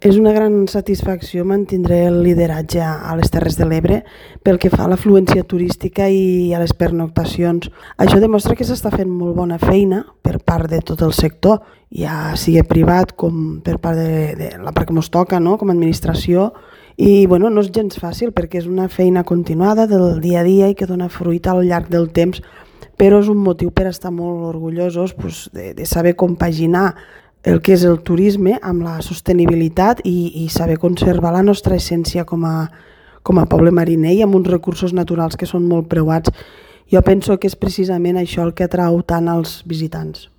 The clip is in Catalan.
És una gran satisfacció mantindre el lideratge a les Terres de l'Ebre pel que fa a l'afluència turística i a les pernoctacions. Això demostra que s'està fent molt bona feina per part de tot el sector, ja sigui privat com per part de la part que ens toca, no? Com a administració. I no és gens fàcil perquè és una feina continuada del dia a dia i que dona fruit al llarg del temps, però és un motiu per estar molt orgullosos de saber compaginar el que és el turisme amb la sostenibilitat i saber conservar la nostra essència com a poble mariner i amb uns recursos naturals que són molt preuats. Jo penso que és precisament això el que atrau tant als visitants.